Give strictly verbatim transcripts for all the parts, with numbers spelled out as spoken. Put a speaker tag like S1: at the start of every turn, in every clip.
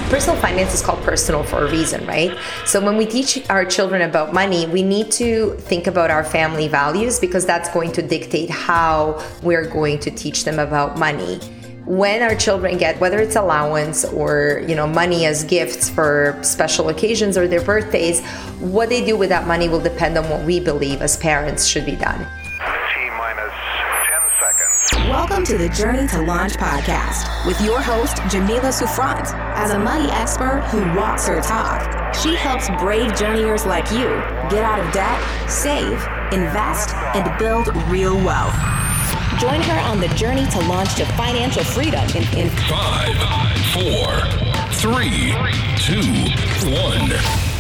S1: Personal finance is called personal for a reason, right? So when we teach our children about money, we need to think about our family values because that's going to dictate how we're going to teach them about money. When our children get, whether it's allowance or, you know, money as gifts for special occasions or their birthdays, what they do with that money will depend on what we believe as parents should be done.
S2: T-minus ten seconds.
S3: Welcome to the Journey to Launch podcast with your host, Jamila Souffrant. As a money expert who walks her talk, she helps brave journeyers like you get out of debt, save, invest, and build real wealth. Join her on the journey to launch to financial freedom in, in
S4: five, four, three, two, one.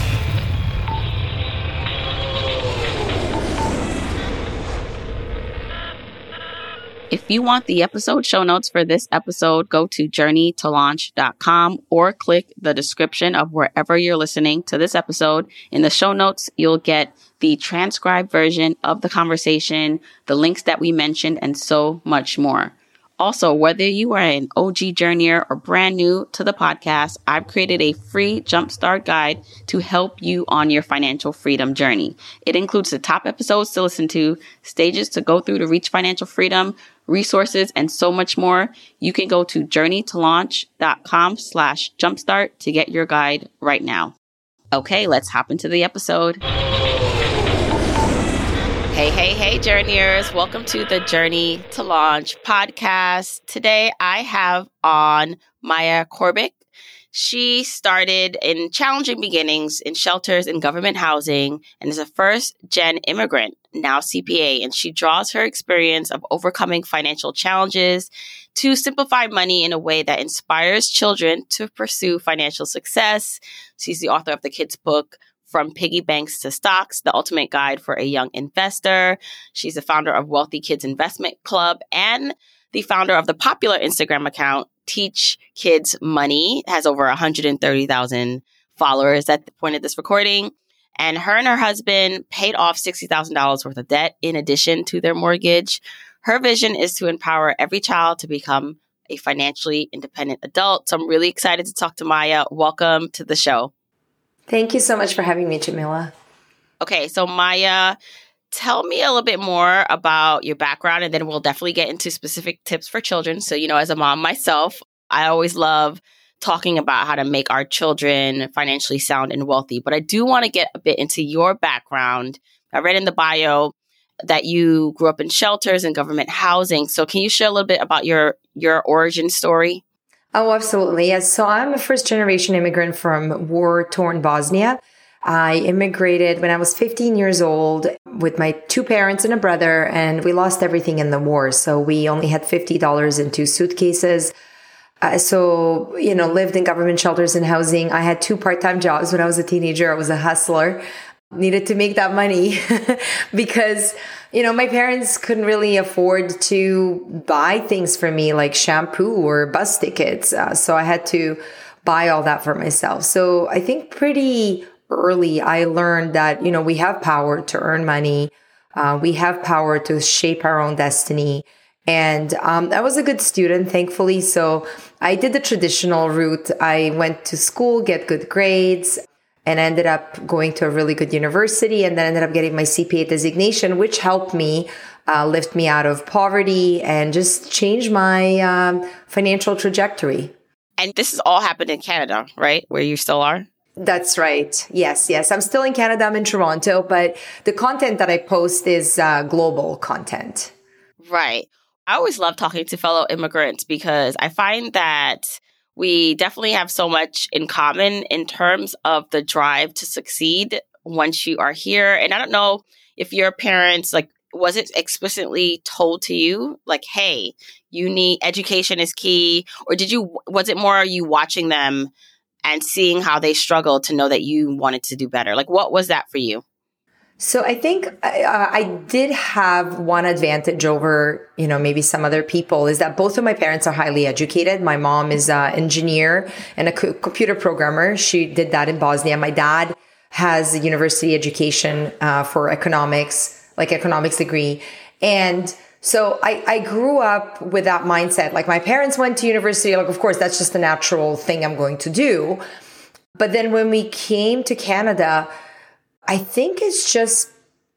S5: If you want the episode show notes for this episode, go to journey to launch dot com or click the description of wherever you're listening to this episode. In the show notes, you'll get the transcribed version of the conversation, the links that we mentioned, and so much more. Also, whether you are an O G journeyer or brand new to the podcast, I've created a free jumpstart guide to help you on your financial freedom journey. It includes the top episodes to listen to, stages to go through to reach financial freedom, resources, and so much more. You can go to journey to launch dot com slash jumpstart to get your guide right now. Okay, let's hop into the episode. Hey, hey, hey, journeyers. Welcome to the Journey to Launch podcast. Today, I have on Maya Korbic. She started in challenging beginnings in shelters and government housing and is a first-gen immigrant, now C P A, and she draws her experience of overcoming financial challenges to simplify money in a way that inspires children to pursue financial success. She's the author of the kids' book, From Piggy Banks to Stocks, the ultimate guide for a young investor. She's the founder of Wealthy Kids Investment Club and the founder of the popular Instagram account, Teach Kids Money. It has over one hundred thirty thousand followers at the point of this recording. And her and her husband paid off sixty thousand dollars worth of debt in addition to their mortgage. Her vision is to empower every child to become a financially independent adult. So I'm really excited to talk to Maya. Welcome to the show.
S1: Thank you so much for having me, Jamila.
S5: Okay, so Maya, tell me a little bit more about your background, and then we'll definitely get into specific tips for children. So, you know, as a mom myself, I always love talking about how to make our children financially sound and wealthy. But I do want to get a bit into your background. I read in the bio that you grew up in shelters and government housing. So can you share a little bit about your, your origin story?
S1: Oh, absolutely. Yes. So I'm a first generation immigrant from war-torn Bosnia. I immigrated when I was fifteen years old with my two parents and a brother, and we lost everything in the war. So we only had fifty dollars in two suitcases. Uh, so, you know, lived in government shelters and housing. I had two part-time jobs when I was a teenager. I was a hustler. Needed to make that money because, you know, my parents couldn't really afford to buy things for me like shampoo or bus tickets. Uh, so I had to buy all that for myself. So I think pretty early I learned that, you know, we have power to earn money. Uh, we have power to shape our own destiny. And um, I was a good student, thankfully. So I did the traditional route. I went to school, get good grades, and ended up going to a really good university, and then ended up getting my C P A designation, which helped me uh, lift me out of poverty and just change my um, financial trajectory.
S5: And this has all happened in Canada, right? Where you still are?
S1: That's right. Yes, yes. I'm still in Canada. I'm in Toronto, but the content that I post is uh, global content.
S5: Right. I always love talking to fellow immigrants because I find that we definitely have so much in common in terms of the drive to succeed once you are here. And I don't know if your parents, like, was it explicitly told to you, like, hey, you need education is key? Or did you, was it more you watching them and seeing how they struggled to know that you wanted to do better? Like, what was that for you?
S1: So I think uh, I did have one advantage over, you know, maybe some other people is that both of my parents are highly educated. My mom is an engineer and a co- computer programmer. She did that in Bosnia. My dad has a university education uh, for economics, like economics degree. And So I, I grew up with that mindset. Like my parents went to university. Like, of course, that's just a natural thing I'm going to do. But then when we came to Canada, I think it's just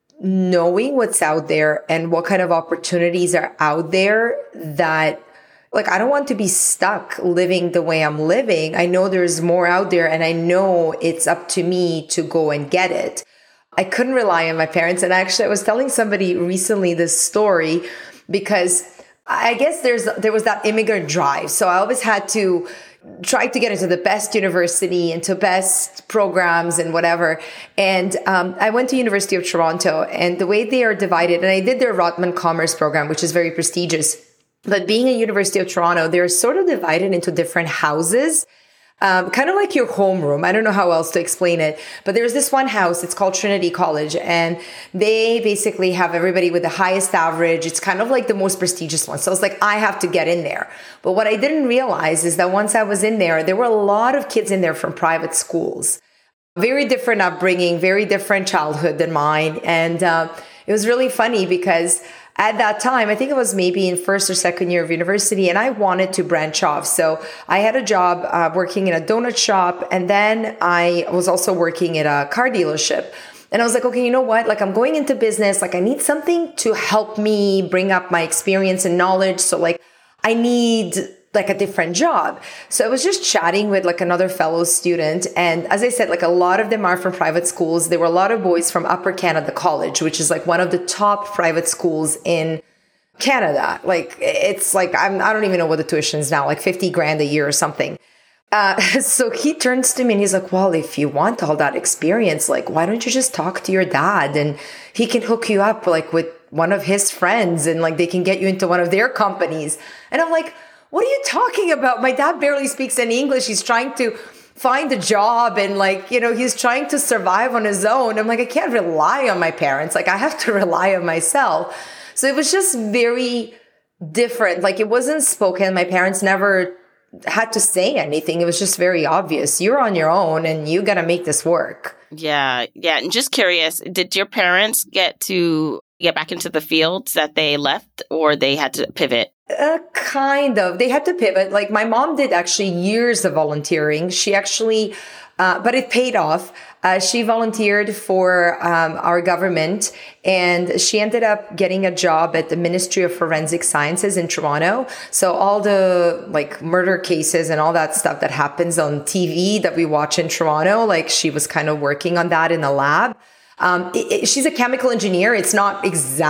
S1: knowing what's out there and what kind of opportunities are out there that, like, I don't want to be stuck living the way I'm living. I know there's more out there and I know it's up to me to go and get it. I couldn't rely on my parents. And actually, I was telling somebody recently this story because I guess there's there was that immigrant drive. So I always had to try to get into the best university, into best programs and whatever. And um, I went to University of Toronto, and the way they are divided, and I did their Rotman Commerce program, which is very prestigious. But being at University of Toronto, they're sort of divided into different houses. Um, kind of like your homeroom. I don't know how else to explain it, but there's this one house. It's called Trinity College, and they basically have everybody with the highest average. It's kind of like the most prestigious one. So I was like, I have to get in there. But what I didn't realize is that once I was in there, there were a lot of kids in there from private schools. Very different upbringing, very different childhood than mine. And uh, it was really funny because at that time, I think it was maybe in first or second year of university, and I wanted to branch off. So I had a job uh, working in a donut shop, and then I was also working at a car dealership. And I was like, okay, you know what? Like, I'm going into business. Like, I need something to help me bring up my experience and knowledge. So, like, I need like a different job. So I was just chatting with like another fellow student. And as I said, like a lot of them are from private schools. There were a lot of boys from Upper Canada College, which is like one of the top private schools in Canada. Like it's like, I'm, I don't even know what the tuition is now, like fifty grand a year or something. Uh, so he turns to me and he's like, well, if you want all that experience, like, why don't you just talk to your dad and he can hook you up like with one of his friends and like they can get you into one of their companies. And I'm like, what are you talking about? My dad barely speaks any English. He's trying to find a job and like, you know, he's trying to survive on his own. I'm like, I can't rely on my parents. Like I have to rely on myself. So it was just very different. Like it wasn't spoken. My parents never had to say anything. It was just very obvious. You're on your own and you got to make this work.
S5: Yeah. Yeah. And just curious, did your parents get to get back into the fields that they left or they had to pivot?
S1: Uh, kind of. They had to pivot. Like my mom did actually years of volunteering. She actually, uh, but it paid off. Uh, she volunteered for um, our government and she ended up getting a job at the Ministry of Forensic Sciences in Toronto. So all the like murder cases and all that stuff that happens on T V that we watch in Toronto, like she was kind of working on that in the lab. Um, it, it, she's a chemical engineer. It's not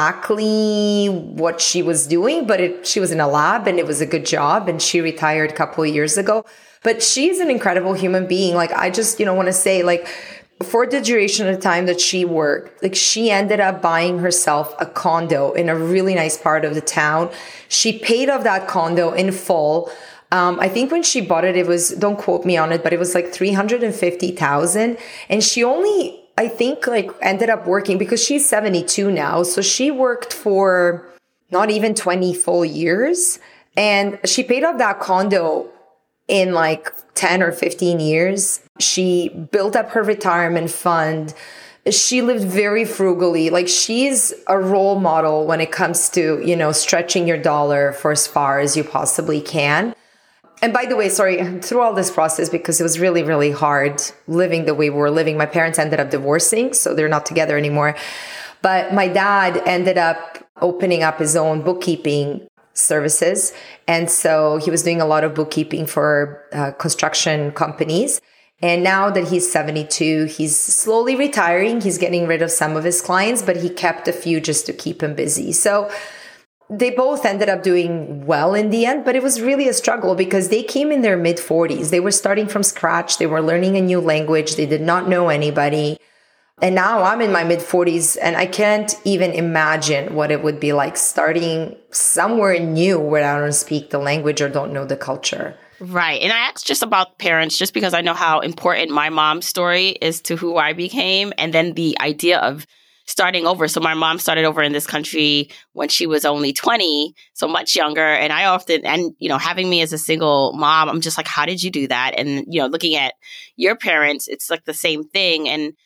S1: exactly what she was doing, but it, she was in a lab and it was a good job. And she retired a couple of years ago, but she's an incredible human being. Like, I just, you know, want to say like for the duration of the time that she worked, like she ended up buying herself a condo in a really nice part of the town. She paid off that condo in full. Um, I think when she bought it, it was, don't quote me on it, but it was like three hundred fifty thousand. And she only, I think like ended up working because she's seventy-two now. So she worked for not even twenty full years and she paid off that condo in like ten or fifteen years. She built up her retirement fund. She lived very frugally. Like she's a role model when it comes to, you know, stretching your dollar for as far as you possibly can. And by the way, sorry, through all this process, because it was really, really hard living the way we were living. My parents ended up divorcing, so they're not together anymore. But my dad ended up opening up his own bookkeeping services. And so he was doing a lot of bookkeeping for uh, construction companies. And now that he's seventy-two, he's slowly retiring. He's getting rid of some of his clients, but he kept a few just to keep him busy. So they both ended up doing well in the end, but it was really a struggle because they came in their mid forties. They were starting from scratch. They were learning a new language. They did not know anybody. And now I'm in my mid forties and I can't even imagine what it would be like starting somewhere new where I don't speak the language or don't know the culture.
S5: Right. And I asked just about parents just because I know how important my mom's story is to who I became. And then the idea of starting over. So my mom started over in this country when she was only twenty, so much younger. And I often, and, you know, having me as a single mom, I'm just like, how did you do that? And, you know, looking at your parents, it's like the same thing. And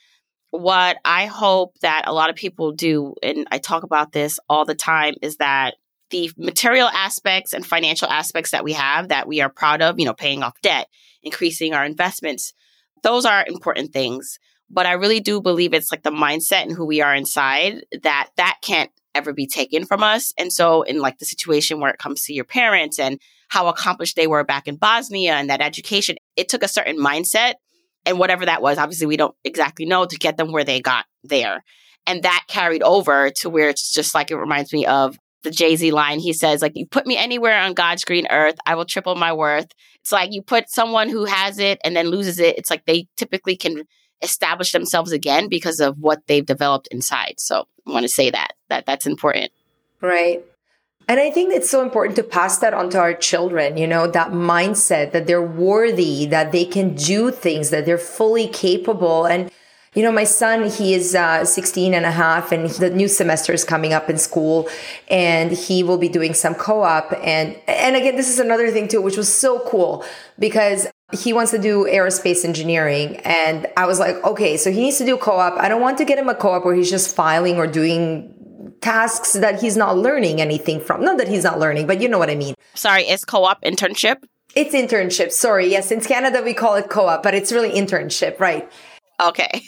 S5: what I hope that a lot of people do, and I talk about this all the time, is that the material aspects and financial aspects that we have that we are proud of, you know, paying off debt, increasing our investments, those are important things. But I really do believe it's like the mindset and who we are inside that that can't ever be taken from us. And so in like the situation where it comes to your parents and how accomplished they were back in Bosnia and that education, it took a certain mindset and whatever that was, obviously we don't exactly know, to get them where they got there. And that carried over to where it's just like, it reminds me of the Jay-Z line. He says, like, you put me anywhere on God's green earth, I will triple my worth. It's like you put someone who has it and then loses it. It's like they typically can establish themselves again because of what they've developed inside. So I want to say that, that that's important.
S1: Right. And I think it's so important to pass that on to our children, you know, that mindset that they're worthy, that they can do things, that they're fully capable. And, you know, my son, he is uh, sixteen and a half, and the new semester is coming up in school, and he will be doing some co-op. And, and again, this is another thing too, which was so cool because he wants to do aerospace engineering. And I was like, okay, so he needs to do co-op. I don't want to get him a co-op where he's just filing or doing tasks that he's not learning anything from. Not that he's not learning, but you know what I mean.
S5: Sorry, is co-op internship?
S1: It's internship. Sorry. Yes. In Canada, we call it co-op, but it's really internship. Right.
S5: Okay.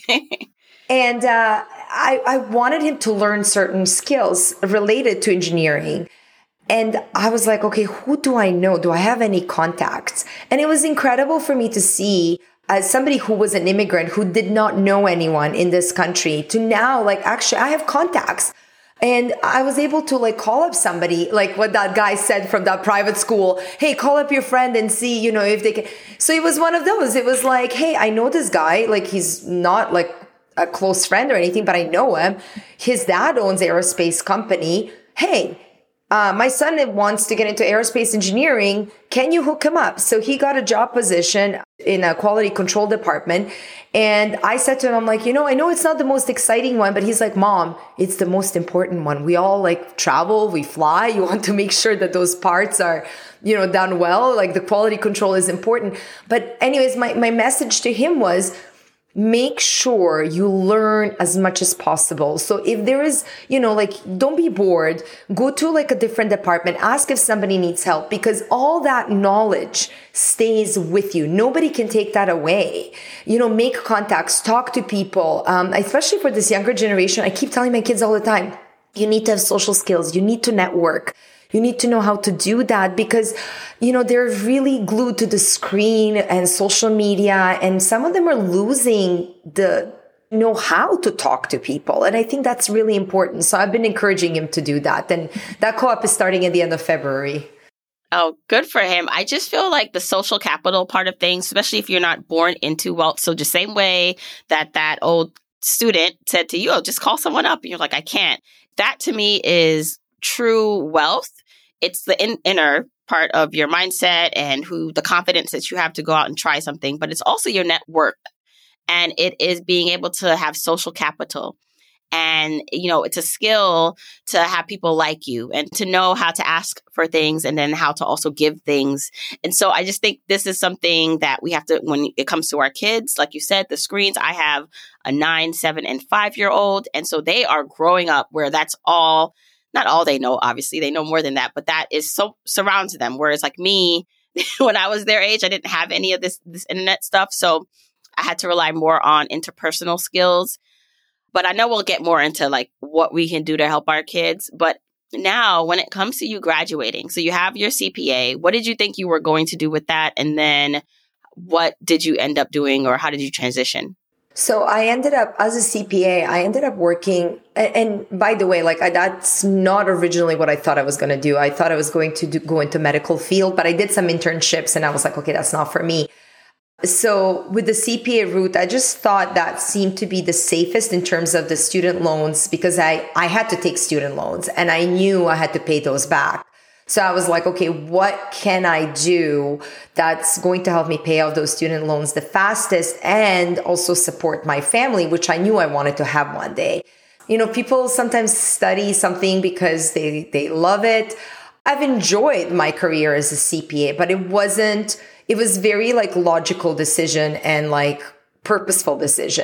S1: And uh, I, I wanted him to learn certain skills related to engineering. And I was like, okay, who do I know? Do I have any contacts? And it was incredible for me to see, as somebody who was an immigrant who did not know anyone in this country, to now, like, actually, I have contacts. And I was able to like call up somebody, like what that guy said from that private school. Hey, call up your friend and see, you know, if they can. So it was one of those. It was like, hey, I know this guy. Like, he's not like a close friend or anything, but I know him. His dad owns an aerospace company. Hey, uh, my son wants to get into aerospace engineering. Can you hook him up? So he got a job position in a quality control department. And I said to him, I'm like, you know, I know it's not the most exciting one, but he's like, Mom, it's the most important one. We all like travel, we fly. You want to make sure that those parts are, you know, done well. Like the quality control is important. But anyways, my, my message to him was, make sure you learn as much as possible. So if there is, you know, like, don't be bored, go to like a different department, ask if somebody needs help, because all that knowledge stays with you. Nobody can take that away. You know, make contacts, talk to people. Um, especially for this younger generation, I keep telling my kids all the time, you need to have social skills. You need to network. You need to know how to do that because, you know, they're really glued to the screen and social media, and some of them are losing the know how to talk to people. And I think that's really important. So I've been encouraging him to do that. And that co-op is starting at the end of February.
S5: Oh, good for him. I just feel like the social capital part of things, especially if you're not born into wealth. So the same way that that old student said to you, oh, just call someone up. And you're like, I can't. That to me is true wealth. It's the in- inner part of your mindset and who the confidence that you have to go out and try something, but it's also your network. And it is being able to have social capital. And, you know, it's a skill to have people like you and to know how to ask for things and then how to also give things. And so I just think this is something that we have to, when it comes to our kids, like you said, the screens, I have a nine, seven, and five year old. And so they are growing up where that's all, not all they know, obviously, they know more than that, but that is so surrounds them. Whereas like me, when I was their age, I didn't have any of this, this internet stuff. So I had to rely more on interpersonal skills. But I know we'll get more into like what we can do to help our kids. But now when it comes to you graduating, so you have your C P A, what did you think you were going to do with that? And then what did you end up doing, or how did you transition?
S1: So I ended up, as a C P A, I ended up working, and, and by the way, like I, that's not originally what I thought I was going to do. I thought I was going to do, go into medical field, but I did some internships and I was like, okay, that's not for me. So with the C P A route, I just thought that seemed to be the safest in terms of the student loans, because I, I had to take student loans and I knew I had to pay those back. So I was like, okay, what can I do that's going to help me pay off those student loans the fastest and also support my family, which I knew I wanted to have one day. You know, people sometimes study something because they, they love it. I've enjoyed my career as a C P A, but it wasn't, it was very like logical decision and like purposeful decision.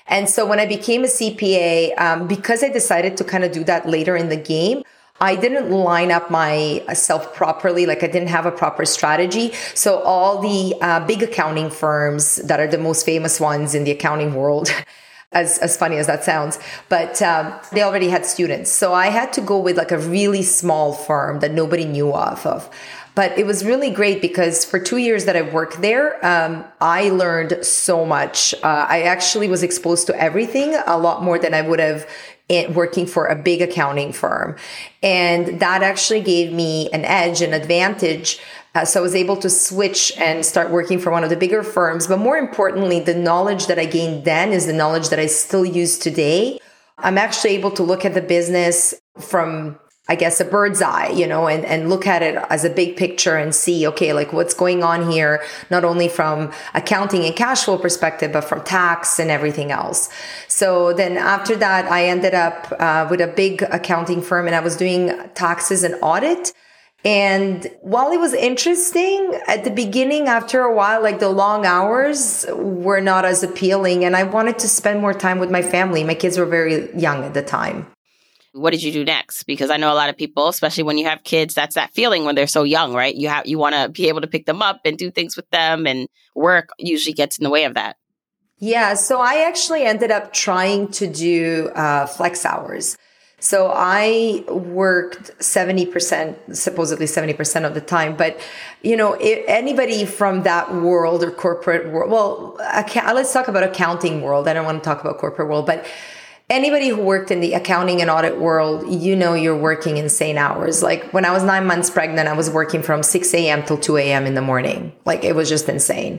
S1: And so when I became a C P A, um, because I decided to kind of do that later in the game, I didn't line up myself properly. Like I didn't have a proper strategy. So all the uh, big accounting firms that are the most famous ones in the accounting world, as, as funny as that sounds, but um, they already had students. So I had to go with like a really small firm that nobody knew of. of. But it was really great because for two years that I worked there, um, I learned so much. Uh, I actually was exposed to everything a lot more than I would have in working for a big accounting firm. And that actually gave me an edge, an advantage. Uh, so I was able to switch and start working for one of the bigger firms. But more importantly, the knowledge that I gained then is the knowledge that I still use today. I'm actually able to look at the business from, I guess, a bird's eye, you know, and, and look at it as a big picture and see, okay, like what's going on here, not only from accounting and cash flow perspective, but from tax and everything else. So then after that, I ended up uh, with a big accounting firm and I was doing taxes and audit. And while it was interesting at the beginning, after a while, like the long hours were not as appealing. And I wanted to spend more time with my family. My kids were very young at the time.
S5: What did you do next? Because I know a lot of people, especially when you have kids, that's that feeling when they're so young, right? You have you want to be able to pick them up and do things with them, and work usually gets in the way of that.
S1: Yeah, so I actually ended up trying to do uh, flex hours. So I worked seventy percent, supposedly seventy percent of the time. But, you know, if anybody from that world or corporate world, well, account, let's talk about accounting world. I don't want to talk about corporate world, but anybody who worked in the accounting and audit world, you know, you're working insane hours. Like when I was nine months pregnant, I was working from six a.m. till two a.m. in the morning. Like it was just insane.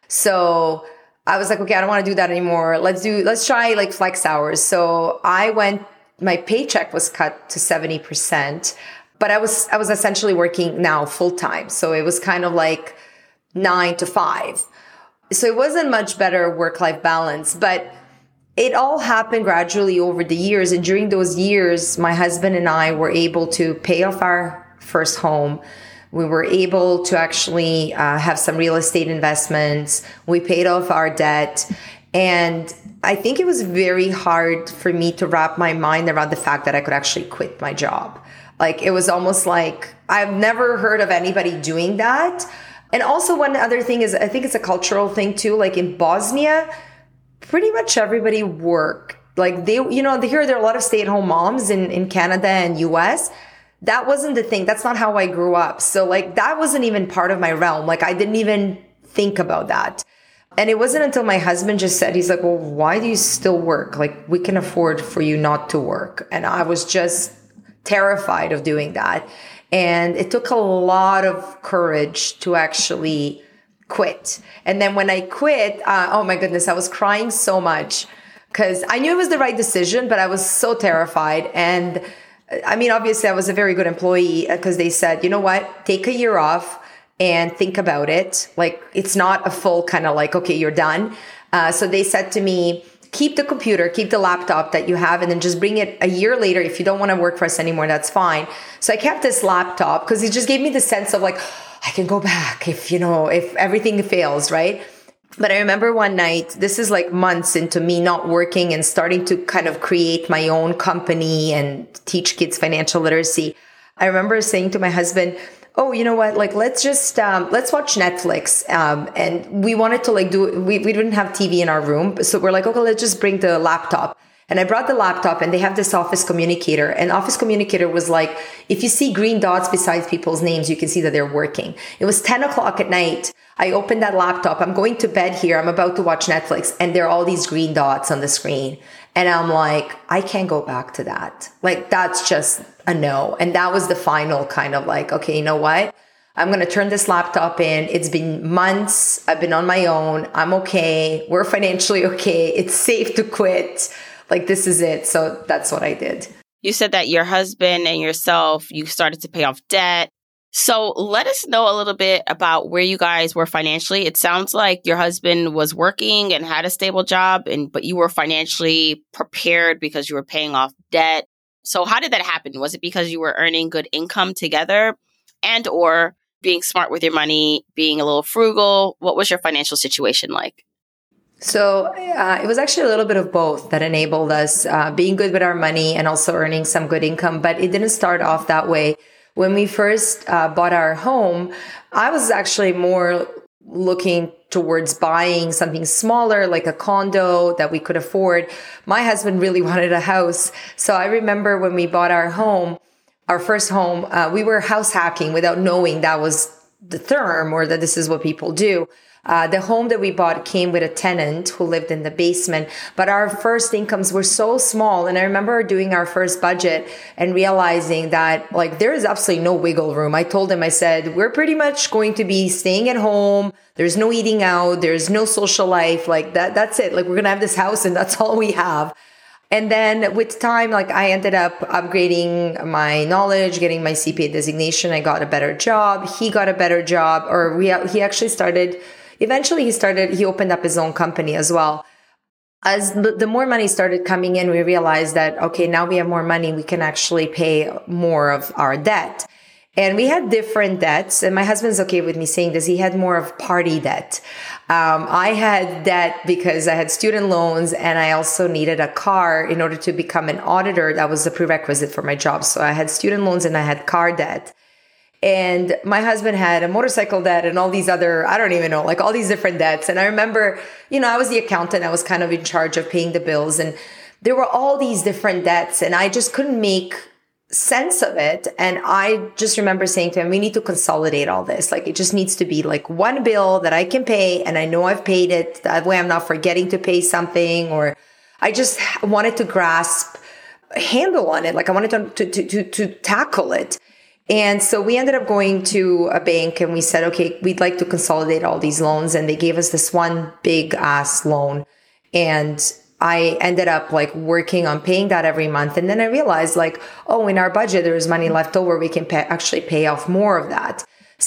S1: So I was like, okay, I don't want to do that anymore. Let's do, let's try like flex hours. So I went, my paycheck was cut to seventy percent, but I was, I was essentially working now full time. So it was kind of like nine to five. So it wasn't much better work-life balance, but it all happened gradually over the years. And during those years, my husband and I were able to pay off our first home. We were able to actually uh, have some real estate investments. We paid off our debt. And I think it was very hard for me to wrap my mind around the fact that I could actually quit my job. Like it was almost like I've never heard of anybody doing that. And also one other thing is I think it's a cultural thing too. Like in Bosnia, pretty much everybody worked. Like they, you know, here there are a lot of stay-at-home moms in, in Canada and U S. That wasn't the thing. That's not how I grew up. So like that wasn't even part of my realm. Like I didn't even think about that. And it wasn't until my husband just said, he's like, well, why do you still work? Like we can afford for you not to work. And I was just terrified of doing that. And it took a lot of courage to actually quit. And then when I quit, uh, oh my goodness, I was crying so much because I knew it was the right decision, but I was so terrified. And I mean, obviously I was a very good employee because they said, you know what, take a year off and think about it. Like it's not a full kind of like, okay, you're done. Uh, so they said to me, keep the computer, keep the laptop that you have, and then just bring it a year later. If you don't want to work for us anymore, that's fine. So I kept this laptop because it just gave me the sense of like, I can go back if, you know, if everything fails, right? But I remember one night, this is like months into me not working and starting to kind of create my own company and teach kids financial literacy. I remember saying to my husband, oh, you know what, like, let's just, um, let's watch Netflix. Um, and we wanted to like do, we, we didn't have T V in our room. So we're like, okay, let's just bring the laptop. And I brought the laptop and they have this Office Communicator. And Office Communicator was like, if you see green dots beside people's names, you can see that they're working. It was ten o'clock at night. I opened that laptop. I'm going to bed here. I'm about to watch Netflix. And there are all these green dots on the screen. And I'm like, I can't go back to that. Like, that's just a no. And that was the final kind of like, okay, you know what? I'm going to turn this laptop in. It's been months. I've been on my own. I'm okay. We're financially okay. It's safe to quit. Like, this is it. So that's what I did.
S5: You said that your husband and yourself, you started to pay off debt. So let us know a little bit about where you guys were financially. It sounds like your husband was working and had a stable job, and but you were financially prepared because you were paying off debt. So how did that happen? Was it because you were earning good income together and or being smart with your money, being a little frugal? What was your financial situation like?
S1: So uh, it was actually a little bit of both that enabled us uh, being good with our money and also earning some good income. But it didn't start off that way. When we first uh, bought our home, I was actually more looking towards buying something smaller, like a condo that we could afford. My husband really wanted a house. So I remember when we bought our home, our first home, uh, we were house hacking without knowing that was the term or that this is what people do. Uh, the home that we bought came with a tenant who lived in the basement, but our first incomes were so small. And I remember doing our first budget and realizing that like there is absolutely no wiggle room. I told him, I said, we're pretty much going to be staying at home. There's no eating out. There's no social life. Like that, that's it. Like we're going to have this house and that's all we have. And then with time, like I ended up upgrading my knowledge, getting my C P A designation. I got a better job. He got a better job, or we, he actually started Eventually, he started, he opened up his own company as well. As the, the more money started coming in, we realized that, okay, now we have more money, we can actually pay more of our debt. And we had different debts. And my husband's okay with me saying this. He had more of party debt. Um, I had debt because I had student loans and I also needed a car in order to become an auditor. That was a prerequisite for my job. So I had student loans and I had car debt. And my husband had a motorcycle debt and all these other, I don't even know, like all these different debts. And I remember, you know, I was the accountant. I was kind of in charge of paying the bills. And there were all these different debts and I just couldn't make sense of it. And I just remember saying to him, we need to consolidate all this. Like it just needs to be like one bill that I can pay. And I know I've paid it. That way I'm not forgetting to pay something, or I just wanted to grasp a handle on it. Like I wanted to, to, to, to, to tackle it. And so we ended up going to a bank and we said, okay, we'd like to consolidate all these loans. And they gave us this one big ass loan. And I ended up like working on paying that every month. And then I realized like, oh, in our budget, there's money left over. We can pay, actually pay off more of that.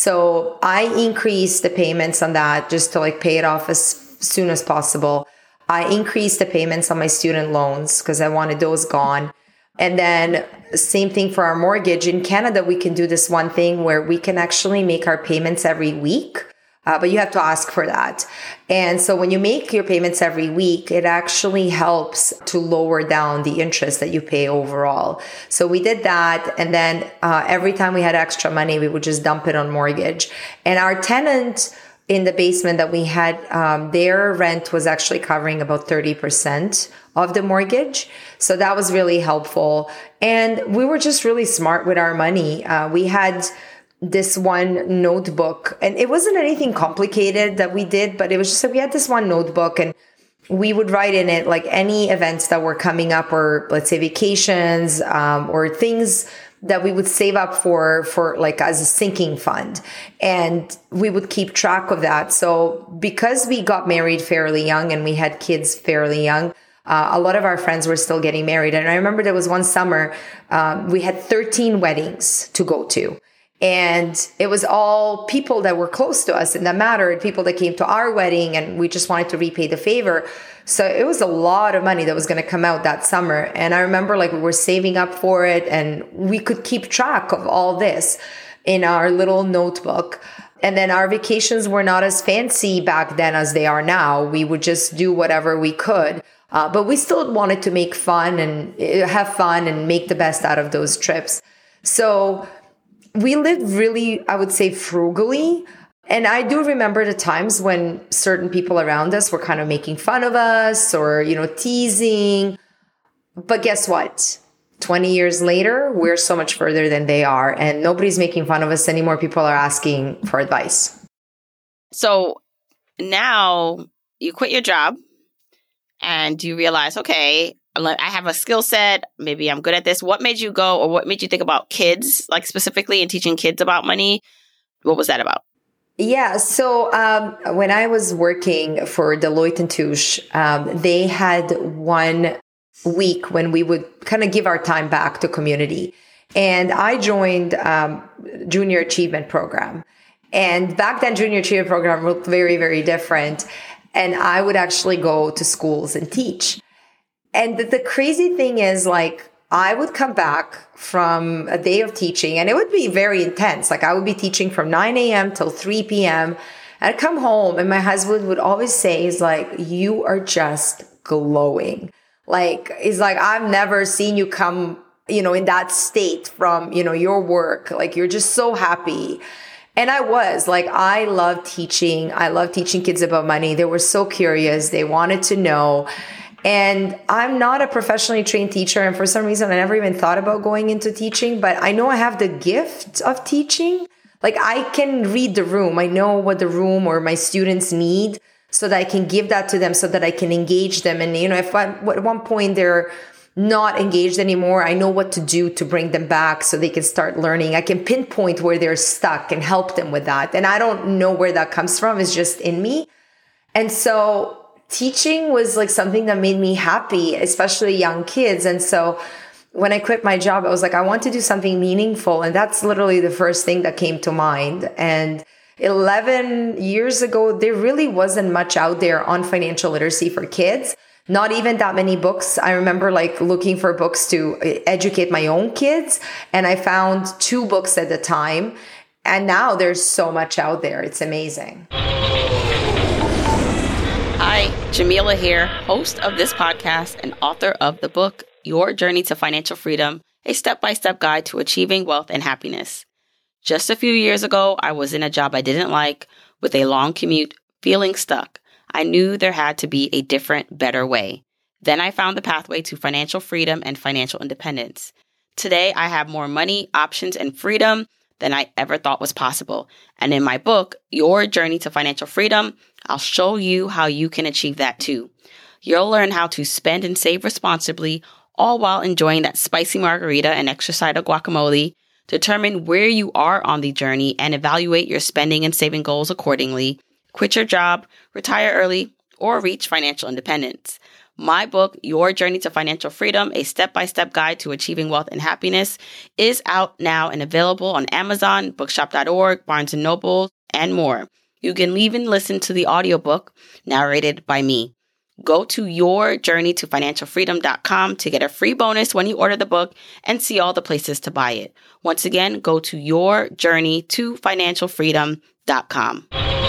S1: So I increased the payments on that just to like pay it off as soon as possible. I increased the payments on my student loans because I wanted those gone. And then same thing for our mortgage. In Canada, we can do this one thing where we can actually make our payments every week, uh, but you have to ask for that. And so when you make your payments every week, it actually helps to lower down the interest that you pay overall. So we did that. And then uh, every time we had extra money, we would just dump it on mortgage. And our tenant in the basement that we had, um, their rent was actually covering about thirty percent of the mortgage. So that was really helpful. And we were just really smart with our money. Uh, we had this one notebook, and it wasn't anything complicated that we did, but it was just like we had this one notebook and we would write in it like any events that were coming up, or let's say vacations, um, or things that we would save up for, for like as a sinking fund. And we would keep track of that. So because we got married fairly young and we had kids fairly young, uh, a lot of our friends were still getting married. And I remember there was one summer, um, we had thirteen weddings to go to. And it was all people that were close to us and that mattered, people that came to our wedding, and we just wanted to repay the favor. So it was a lot of money that was going to come out that summer. And I remember like we were saving up for it and we could keep track of all this in our little notebook. And then our vacations were not as fancy back then as they are now. We would just do whatever we could. Uh, but we still wanted to make fun and have fun and make the best out of those trips. So we lived really, I would say, frugally. And I do remember the times when certain people around us were kind of making fun of us or, you know, teasing. But guess what? twenty years later, we're so much further than they are. And nobody's making fun of us anymore. People are asking for advice.
S5: So now you quit your job and you realize, okay, I have a skill set. Maybe I'm good at this. What made you go, or what made you think about kids, like specifically in teaching kids about money? What was that about?
S1: Yeah. So um, when I was working for Deloitte and Touche, um, they had one week when we would kind of give our time back to community. And I joined um, Junior Achievement Program. And back then, Junior Achievement Program looked very, very different. And I would actually go to schools and teach. And the, the crazy thing is, like, I would come back from a day of teaching and it would be very intense. Like I would be teaching from nine a.m. till three p.m. I'd come home and my husband would always say, he's like, you are just glowing. Like, he's like, I've never seen you come, you know, in that state from, you know, your work. Like, you're just so happy. And I was like, I love teaching. I love teaching kids about money. They were so curious. They wanted to know. And I'm not a professionally trained teacher. And for some reason, I never even thought about going into teaching, but I know I have the gift of teaching. Like, I can read the room. I know what the room or my students need so that I can give that to them so that I can engage them. And, you know, if I, at one point they're not engaged anymore, I know what to do to bring them back so they can start learning. I can pinpoint where they're stuck and help them with that. And I don't know where that comes from. It's just in me. And so teaching was like something that made me happy, especially young kids. And so when I quit my job, I was like, I want to do something meaningful. And that's literally the first thing that came to mind. And eleven years ago, there really wasn't much out there on financial literacy for kids. Not even that many books. I remember like looking for books to educate my own kids. And I found two books at the time. And now there's so much out there. It's amazing.
S5: Hi, Jamila here, host of this podcast and author of the book, Your Journey to Financial Freedom, a step-by-step guide to achieving wealth and happiness. Just a few years ago, I was in a job I didn't like with a long commute, feeling stuck. I knew there had to be a different, better way. Then I found the pathway to financial freedom and financial independence. Today, I have more money, options, and freedom than I ever thought was possible. And in my book, Your Journey to Financial Freedom, I'll show you how you can achieve that too. You'll learn how to spend and save responsibly, all while enjoying that spicy margarita and extra side of guacamole. Determine where you are on the journey and evaluate your spending and saving goals accordingly. Quit your job, retire early, or reach financial independence. My book, Your Journey to Financial Freedom, a step-by-step guide to achieving wealth and happiness, is out now and available on Amazon, bookshop dot org, Barnes and Noble, and more. You can even listen to the audiobook narrated by me. Go to your journey to financial freedom dot com to get a free bonus when you order the book and see all the places to buy it. Once again, go to your journey to financial freedom dot com.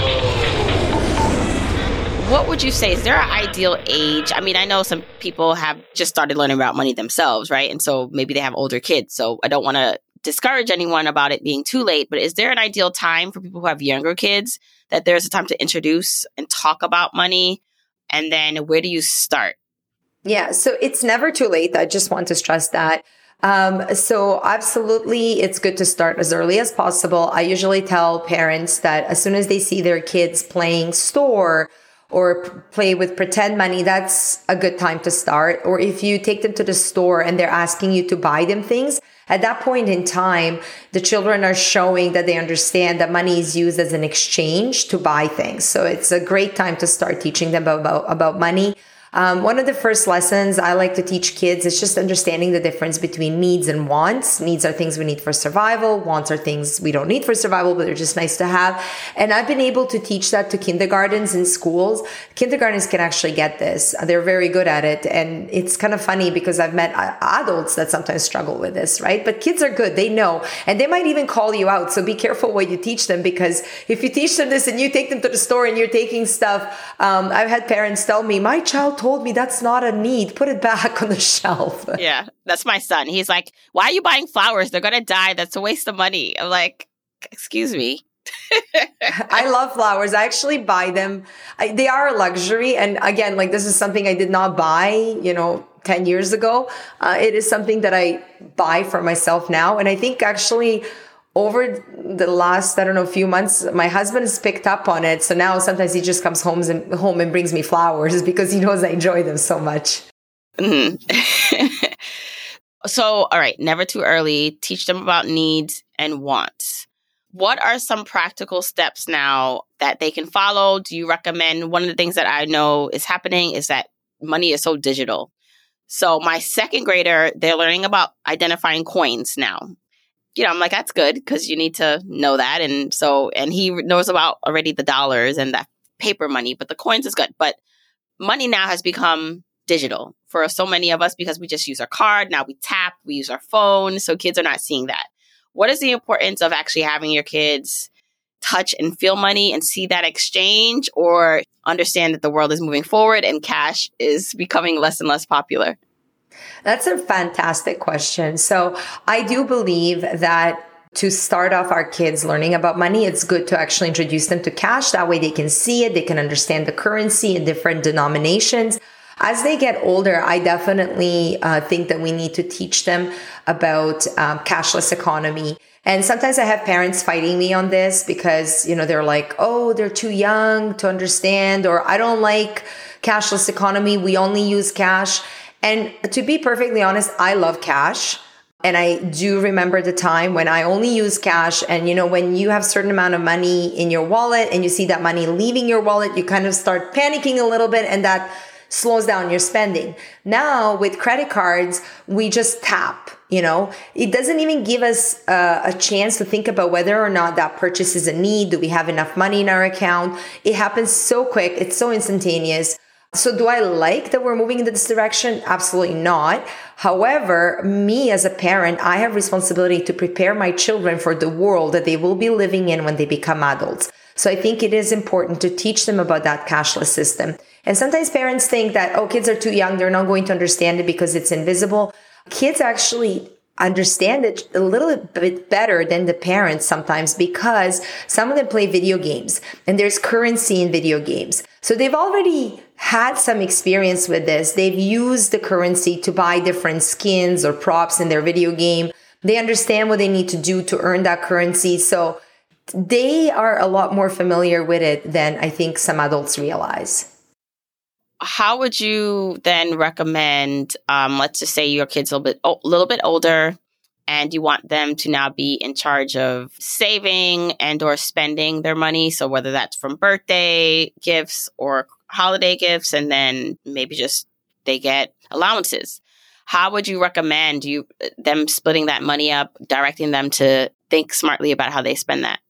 S5: What would you say? Is there an ideal age? I mean, I know some people have just started learning about money themselves, right? And so maybe they have older kids. So I don't want to discourage anyone about it being too late, but is there an ideal time for people who have younger kids that there's a time to introduce and talk about money? And then where do you start?
S1: Yeah, so it's never too late. I just want to stress that. Um, so absolutely, it's good to start as early as possible. I usually tell parents that as soon as they see their kids playing store or p- play with pretend money, that's a good time to start. Or if you take them to the store and they're asking you to buy them things, at that point in time, the children are showing that they understand that money is used as an exchange to buy things. So it's a great time to start teaching them about, about money. Um, one of the first lessons I like to teach kids is just understanding the difference between needs and wants. Needs are things we need for survival. Wants are things we don't need for survival, but they're just nice to have. And I've been able to teach that to kindergartens in schools. Kindergartens can actually get this. They're very good at it. And it's kind of funny because I've met adults that sometimes struggle with this, right? But kids are good. They know. And they might even call you out. So be careful what you teach them, because if you teach them this and you take them to the store and you're taking stuff, um, I've had parents tell me, my child told me that's not a need. Put it back on the shelf.
S5: Yeah, that's my son. He's like, why are you buying flowers? They're going to die. That's a waste of money. I'm like, excuse me.
S1: I love flowers. I actually buy them. I, they are a luxury. And again, like this is something I did not buy, you know, ten years ago. Uh, it is something that I buy for myself now. And I think actually over the last, I don't know, few months, my husband has picked up on it. So now sometimes he just comes home and, home and brings me flowers because he knows I enjoy them so much.
S5: Mm-hmm. So, all right, never too early. Teach them about needs and wants. What are some practical steps now that they can follow? Do you recommend? One of the things that I know is happening is that money is so digital. So my second grader, they're learning about identifying coins now. You know, I'm like, that's good because you need to know that. And so, and he knows about already the dollars and that paper money, but the coins is good. But money now has become digital for so many of us because we just use our card. Now we tap, we use our phone. So kids are not seeing that. What is the importance of actually having your kids touch and feel money and see that exchange, or understand that the world is moving forward and cash is becoming less and less popular?
S1: That's a fantastic question. So I do believe that to start off our kids learning about money, it's good to actually introduce them to cash. That way they can see it, they can understand the currency in different denominations. As they get older, I definitely uh, think that we need to teach them about um, cashless economy. And sometimes I have parents fighting me on this because, you know, they're like, oh, they're too young to understand, or I don't like cashless economy. We only use cash. And to be perfectly honest, I love cash. And I do remember the time when I only use cash. And, you know, when you have a certain amount of money in your wallet and you see that money leaving your wallet, you kind of start panicking a little bit, and that slows down your spending. Now with credit cards, we just tap, you know, it doesn't even give us uh, a chance to think about whether or not that purchase is a need. Do we have enough money in our account? It happens so quick. It's so instantaneous. So do I like that we're moving in this direction? Absolutely not. However, me as a parent, I have responsibility to prepare my children for the world that they will be living in when they become adults. So I think it is important to teach them about that cashless system. And sometimes parents think that, oh, kids are too young, they're not going to understand it because it's invisible. Kids actually understand it a little bit better than the parents sometimes, because some of them play video games and there's currency in video games. So they've already had some experience with this. They've used the currency to buy different skins or props in their video game. They understand what they need to do to earn that currency. So they are a lot more familiar with it than I think some adults realize.
S5: How would you then recommend, um, let's just say your kid's a little bit, a little bit older and you want them to now be in charge of saving and or spending their money. So whether that's from birthday gifts or holiday gifts, and then maybe just they get allowances. How would you recommend you them splitting that money up, directing them to think smartly about how they spend that?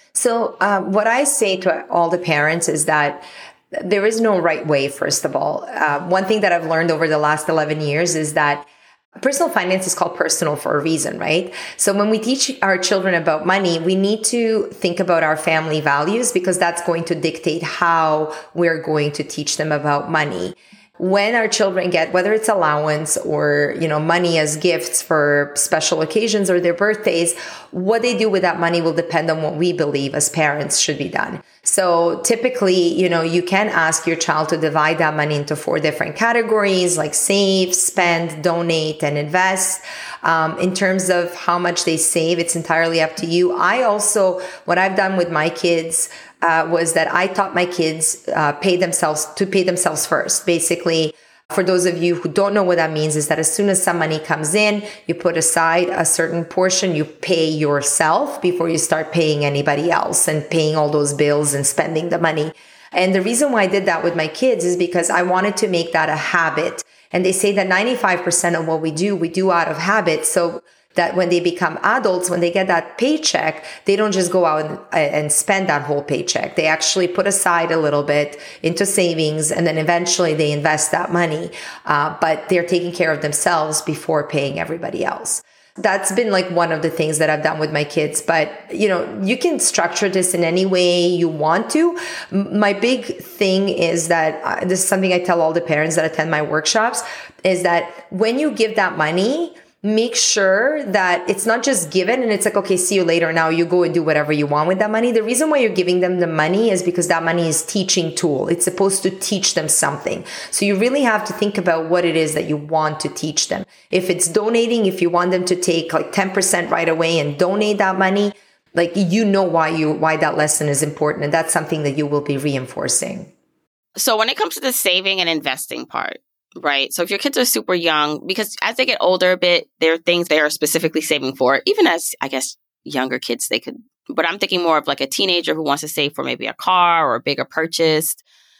S1: So um, what I say to all the parents is that there is no right way, first of all. Uh, one thing that I've learned over the last eleven years is that personal finance is called personal for a reason, right? So when we teach our children about money, we need to think about our family values, because that's going to dictate how we're going to teach them about money. When our children get, whether it's allowance or, you know, money as gifts for special occasions or their birthdays, what they do with that money will depend on what we believe as parents should be done. So typically, you know, you can ask your child to divide that money into four different categories, like save, spend, donate, and invest. Um, in terms of how much they save, it's entirely up to you. I also, what I've done with my kids uh, was that I taught my kids uh, pay themselves to pay themselves first. Basically, for those of you who don't know what that means, is that as soon as some money comes in, you put aside a certain portion, you pay yourself before you start paying anybody else and paying all those bills and spending the money. And the reason why I did that with my kids is because I wanted to make that a habit. And they say that ninety-five percent of what we do, we do out of habit. So that when they become adults, when they get that paycheck, they don't just go out and, and spend that whole paycheck. They actually put aside a little bit into savings, and then eventually they invest that money. Uh, but they're taking care of themselves before paying everybody else. That's been like one of the things that I've done with my kids. But, you know, you can structure this in any way you want to. My big thing is that uh, this is something I tell all the parents that attend my workshops, is that when you give that money, make sure that it's not just given and it's like, okay, see you later. Now you go and do whatever you want with that money. The reason why you're giving them the money is because that money is teaching tool. It's supposed to teach them something. So you really have to think about what it is that you want to teach them. If it's donating, if you want them to take like ten percent right away and donate that money, like, you know why you, why that lesson is important. And that's something that you will be reinforcing.
S5: So when it comes to the saving and investing part, right? So if your kids are super young, because as they get older a bit, there are things they are specifically saving for. Even as, I guess, younger kids, they could, but I'm thinking more of like a teenager who wants to save for maybe a car or a bigger purchase.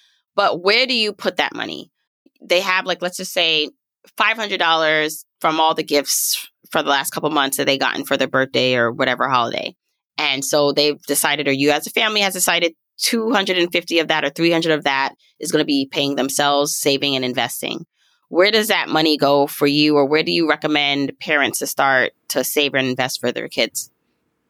S5: But where do you put that money? They have, like, let's just say five hundred dollars from all the gifts for the last couple months that they gotten for their birthday or whatever holiday. And so they've decided, or you as a family has decided, two hundred fifty of that or three hundred of that is going to be paying themselves, saving and investing. Where does that money go for you, or where do you recommend parents to start to save and invest for their kids?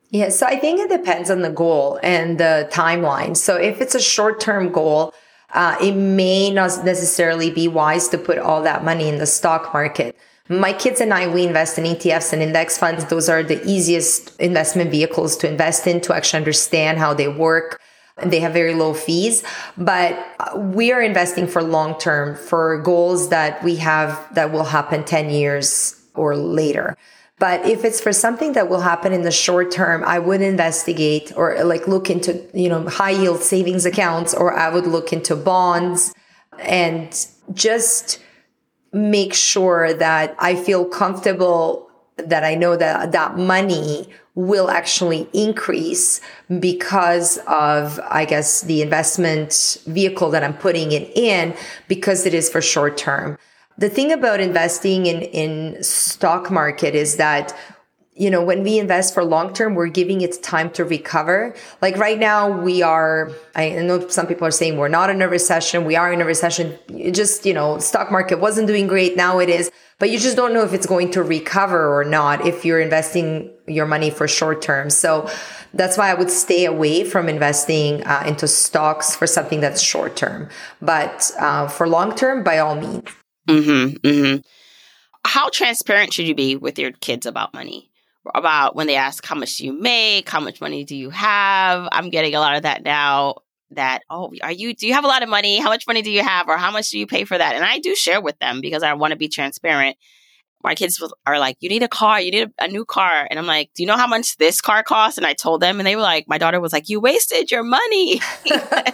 S1: Yeah, so I think it depends on the goal and the timeline. So if it's a short-term goal, uh, it may not necessarily be wise to put all that money in the stock market. My kids and I, we invest in E T Fs and index funds. Those are the easiest investment vehicles to invest in, to actually understand how they work. And they have very low fees, but we are investing for long-term, for goals that we have that will happen ten years or later. But if it's for something that will happen in the short term, I would investigate or like look into, you know, high yield savings accounts, or I would look into bonds and just make sure that I feel comfortable that I know that that money will actually increase because of, I guess, the investment vehicle that I'm putting it in, because it is for short term. The thing about investing in, in stock market is that, you know, when we invest for long term, we're giving it time to recover. Like right now we are, I know some people are saying we're not in a recession. We are in a recession. It just, you know, stock market wasn't doing great. Now it is, but you just don't know if it's going to recover or not if you're investing your money for short term. So that's why I would stay away from investing uh, into stocks for something that's short term, but uh, for long term, by all means.
S5: Mm-hmm, mm-hmm. How transparent should you be with your kids about money? About when they ask, how much do you make? How much money do you have? I'm getting a lot of that now that, oh, are you, do you have a lot of money? How much money do you have? Or how much do you pay for that? And I do share with them because I want to be transparent. My kids are like, you need a car, you need a, a new car. And I'm like, do you know how much this car costs? And I told them, and they were like, my daughter was like, you wasted your money. But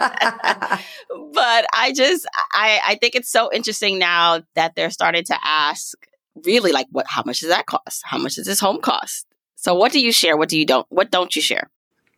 S5: I just, I, I think it's so interesting now that they're starting to ask really like, what, how much does that cost? How much does this home cost? So what do you share? What do you don't, what don't you share?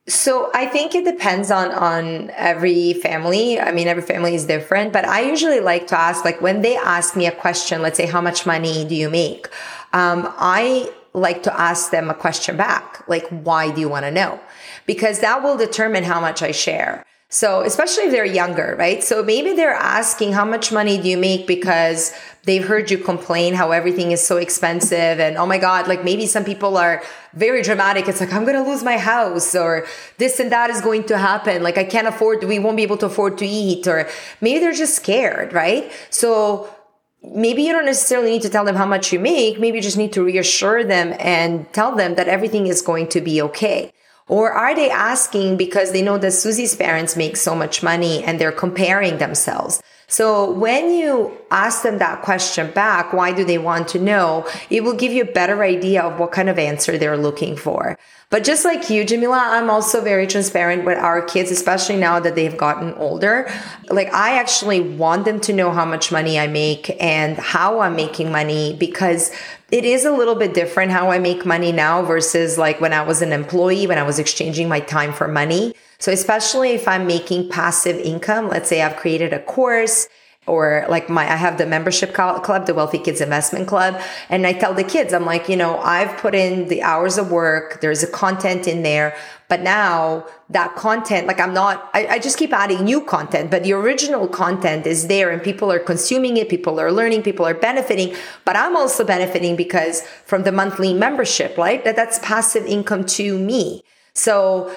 S1: So I think it depends on, on every family. I mean, every family is different, but I usually like to ask, like when they ask me a question, let's say, how much money do you make? Um, I like to ask them a question back. Like, why do you want to know? Because that will determine how much I share. So especially if they're younger, right? So maybe they're asking, how much money do you make? Because they've heard you complain how everything is so expensive. And oh my God, like maybe some people are very dramatic. It's like, I'm going to lose my house, or this and that is going to happen. Like I can't afford, we won't be able to afford to eat, or maybe they're just scared, right? So maybe you don't necessarily need to tell them how much you make. Maybe you just need to reassure them and tell them that everything is going to be okay. Or are they asking because they know that Susie's parents make so much money and they're comparing themselves? So when you ask them that question back, why do they want to know? It will give you a better idea of what kind of answer they're looking for. But just like you, Jamila, I'm also very transparent with our kids, especially now that they've gotten older. Like I actually want them to know how much money I make and how I'm making money, because it is a little bit different how I make money now versus like when I was an employee, when I was exchanging my time for money. So especially if I'm making passive income, let's say I've created a course, or like my, I have the membership club, the Wealthy Kids Investment Club. And I tell the kids, I'm like, you know, I've put in the hours of work. There's a content in there, but now that content, like I'm not, I, I just keep adding new content, but the original content is there and people are consuming it. People are learning, people are benefiting, but I'm also benefiting because from the monthly membership, right? That that's passive income to me. So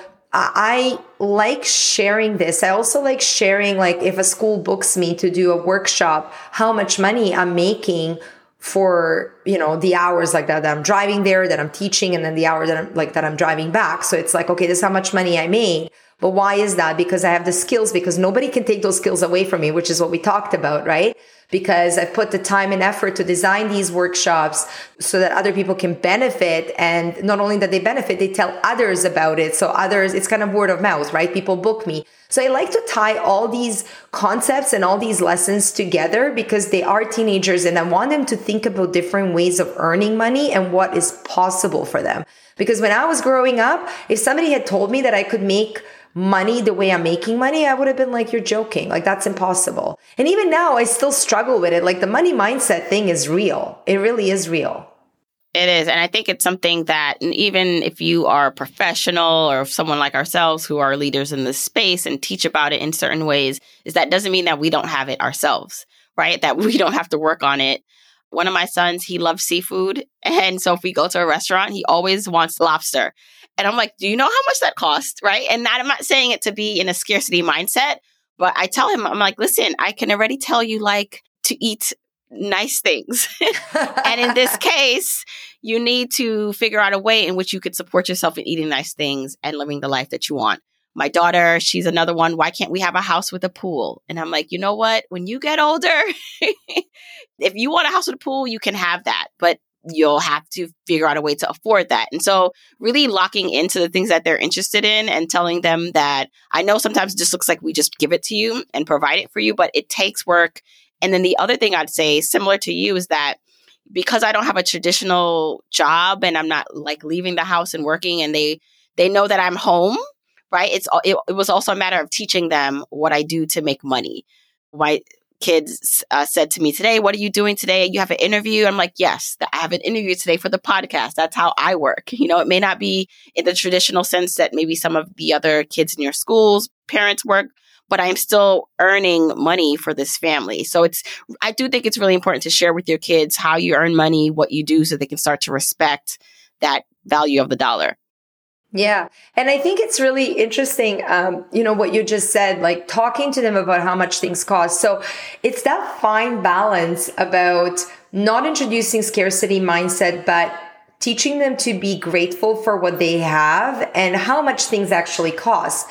S1: I like sharing this. I also like sharing, like if a school books me to do a workshop, how much money I'm making for, you know, the hours like that, that I'm driving there, that I'm teaching, and then the hours that I'm like, that I'm driving back. So it's like, okay, this is how much money I made. But why is that? Because I have the skills, because nobody can take those skills away from me, which is what we talked about, right? Because I put the time and effort to design these workshops so that other people can benefit. And not only that they benefit, they tell others about it. So others, it's kind of word of mouth, right? People book me. So I like to tie all these concepts and all these lessons together because they are teenagers and I want them to think about different ways of earning money and what is possible for them. Because when I was growing up, if somebody had told me that I could make money the way I'm making money, I would have been like, you're joking. Like, that's impossible. And even now, I still struggle with it. Like, the money mindset thing is real. It really is real.
S5: It is. And I think it's something that even if you are a professional or someone like ourselves who are leaders in this space and teach about it in certain ways, is that doesn't mean that we don't have it ourselves, right? That we don't have to work on it. One of my sons, he loves seafood. And so if we go to a restaurant, he always wants lobster. And I'm like, do you know how much that costs? Right. And not, I'm not saying it to be in a scarcity mindset, but I tell him, I'm like, listen, I can already tell you like to eat nice things. And in this case, you need to figure out a way in which you could support yourself in eating nice things and living the life that you want. My daughter, she's another one. Why can't we have a house with a pool? And I'm like, you know what? When you get older, if you want a house with a pool, you can have that, but you'll have to figure out a way to afford that. And so really locking into the things that they're interested in and telling them that I know sometimes it just looks like we just give it to you and provide it for you, but it takes work. And then the other thing I'd say, similar to you, is that because I don't have a traditional job and I'm not like leaving the house and working, and they they know that I'm home, right? It's it, it was also a matter of teaching them what I do to make money. My kids uh, said to me today, "What are you doing today? You have an interview?" I'm like, "Yes, I have an interview today for the podcast." That's how I work. You know, it may not be in the traditional sense that maybe some of the other kids in your schools, parents work, but I'm still earning money for this family. So it's, I do think it's really important to share with your kids how you earn money, what you do, so they can start to respect that value of the dollar.
S1: Yeah. And I think it's really interesting, um, you know, what you just said, like talking to them about how much things cost. So it's that fine balance about not introducing scarcity mindset, but teaching them to be grateful for what they have and how much things actually cost.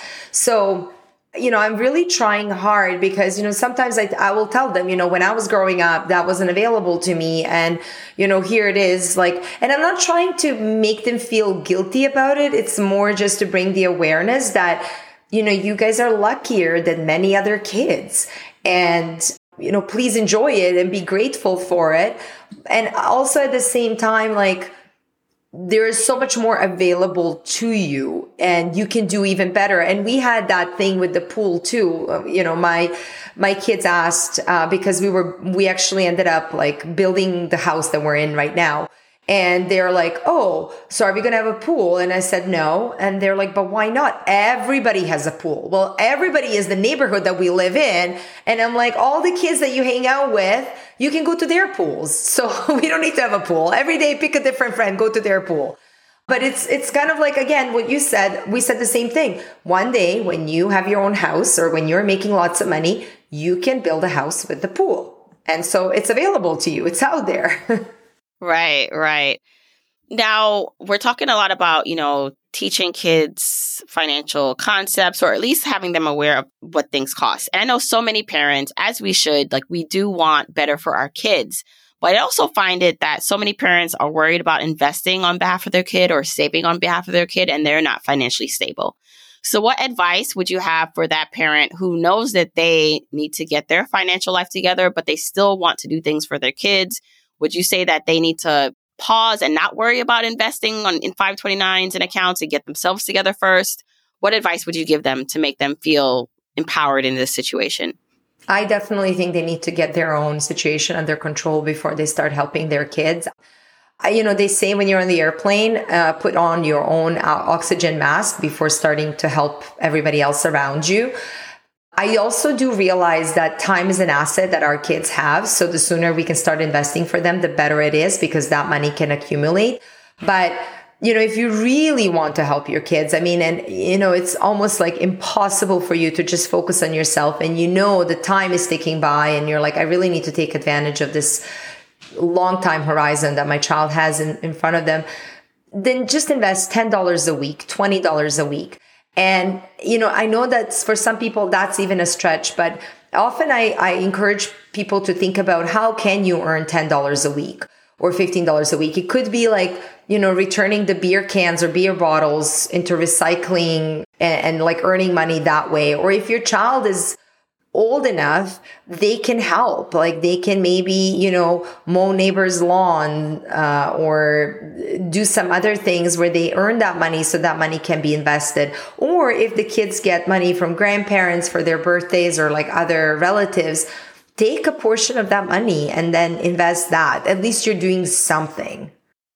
S1: So you know, I'm really trying hard because, you know, sometimes I, I will tell them, you know, when I was growing up, that wasn't available to me. And, you know, here it is like, and I'm not trying to make them feel guilty about it. It's more just to bring the awareness that, you know, you guys are luckier than many other kids. And, you know, please enjoy it and be grateful for it. And also at the same time, like, there is so much more available to you and you can do even better. And we had that thing with the pool too. Uh, you know, my, my kids asked, uh, because we were, we actually ended up like building the house that we're in right now. And they're like, "Oh, so are we going to have a pool?" And I said, "No." And they're like, "But why not? Everybody has a pool." Well, everybody is the neighborhood that we live in. And I'm like, all the kids that you hang out with, you can go to their pools. So we don't need to have a pool. Every day, pick a different friend, go to their pool. But it's, it's kind of like, again, what you said, we said the same thing. One day when you have your own house or when you're making lots of money, you can build a house with the pool. And so it's available to you. It's out there.
S5: Right, right. Now, we're talking a lot about, you know, teaching kids financial concepts or at least having them aware of what things cost. And I know so many parents, as we should, like we do want better for our kids. But I also find it that so many parents are worried about investing on behalf of their kid or saving on behalf of their kid, and they're not financially stable. So what advice would you have for that parent who knows that they need to get their financial life together, but they still want to do things for their kids? Would you say that they need to pause and not worry about investing on in five twenty-nines and accounts and get themselves together first? What advice would you give them to make them feel empowered in this situation?
S1: I definitely think they need to get their own situation under control before they start helping their kids. I, you know, they say when you're on the airplane, uh, put on your own uh, oxygen mask before starting to help everybody else around you. I also do realize that time is an asset that our kids have. So the sooner we can start investing for them, the better it is because that money can accumulate. But, you know, if you really want to help your kids, I mean, and, you know, it's almost like impossible for you to just focus on yourself. And, you know, the time is ticking by and you're like, I really need to take advantage of this long time horizon that my child has in, in front of them. Then just invest ten dollars a week, twenty dollars a week. And, you know, I know that for some people that's even a stretch, but often I, I encourage people to think about how can you earn ten dollars a week or fifteen dollars a week. It could be like, you know, returning the beer cans or beer bottles into recycling and, and like earning money that way. Or if your child is old enough, they can help. Like they can maybe, you know, mow neighbor's lawn uh, or do some other things where they earn that money so that money can be invested. Or if the kids get money from grandparents for their birthdays or like other relatives, take a portion of that money and then invest that. At least you're doing something.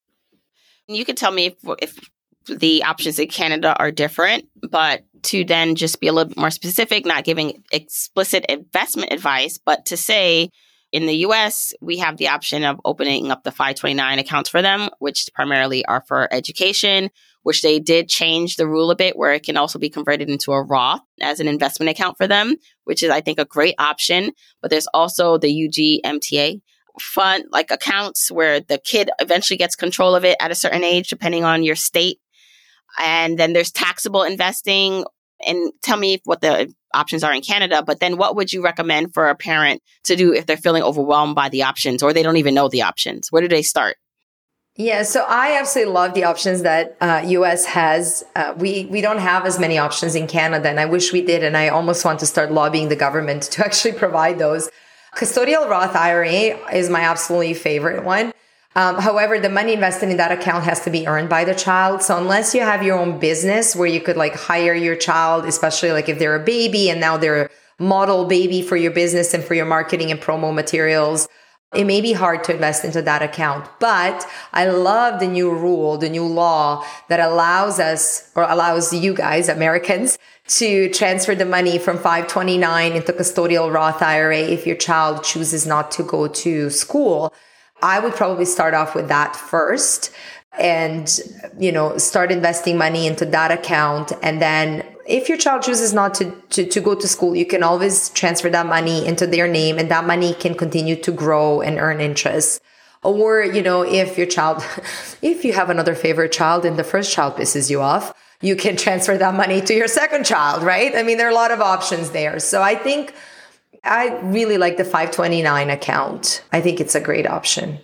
S5: You can tell me if, if the options in Canada are different, but to then just be a little bit more specific, not giving explicit investment advice, but to say in the U S, we have the option of opening up the five twenty-nine accounts for them, which primarily are for education, which they did change the rule a bit where it can also be converted into a Roth as an investment account for them, which is, I think, a great option. But there's also the U G M T A fund, like accounts where the kid eventually gets control of it at a certain age, depending on your state. And then there's taxable investing. And tell me what the options are in Canada, but then what would you recommend for a parent to do if they're feeling overwhelmed by the options or they don't even know the options? Where do they start?
S1: Yeah, so I absolutely love the options that uh, U S has. Uh, we we don't have as many options in Canada, and I wish we did, and I almost want to start lobbying the government to actually provide those. Custodial Roth I R A is my absolutely favorite one. Um, however, the money invested in that account has to be earned by the child. So unless you have your own business where you could like hire your child, especially like if they're a baby and now they're a model baby for your business and for your marketing and promo materials, it may be hard to invest into that account. But I love the new rule, the new law that allows us or allows you guys, Americans, to transfer the money from five twenty-nine into custodial Roth I R A if your child chooses not to go to school. I would probably start off with that first and, you know, start investing money into that account. And then if your child chooses not to, to, to go to school, you can always transfer that money into their name and that money can continue to grow and earn interest. Or, you know, if your child, if you have another favorite child and the first child pisses you off, you can transfer that money to your second child, right? I mean, there are a lot of options there. So I think I really like the five twenty-nine account. I think it's a great option.